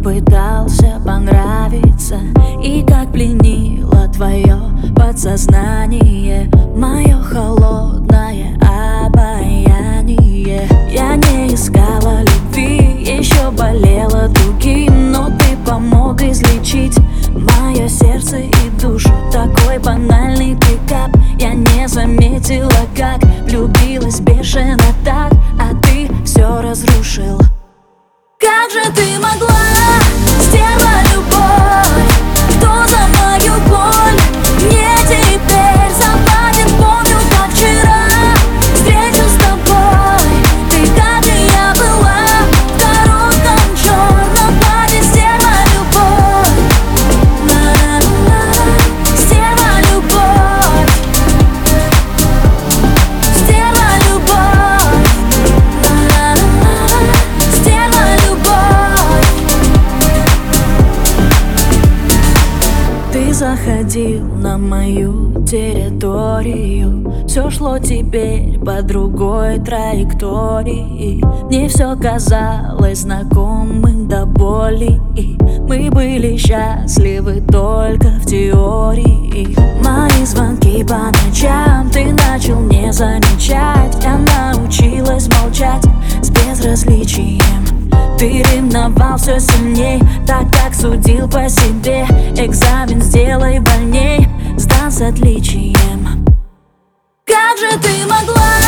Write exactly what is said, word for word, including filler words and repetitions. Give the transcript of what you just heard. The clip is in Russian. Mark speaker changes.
Speaker 1: пытался понравиться, и как пленило твое подсознание, мое холодное обаяние. Я не искала любви, еще болела другим, но ты помог излечить мое сердце и душу. Такой банальный пикап, я не заметила, как влюбилась бешено так, а ты все разрушил. Как же ты могла, стерва любовь, кто за мою боль мне теперь заплатит? Помню, как вчера встречу с тобой, ты как и я была в коротком черном платье. Стерва любовь, на-на-на-на, стерва любовь, стерва любовь, на-на-на-на, стерва любовь. Ты заходил на мою территорию, все шло теперь по другой траектории. Мне все казалось знакомым до боли, мы были счастливы только в теории. Мои звонки по ночам ты начал не замечать, я научилась молчать с безразличием. Ты ревновал все сильней, так как судил по себе. Экзамен сделай больней, сдан с отличием. Как же ты могла?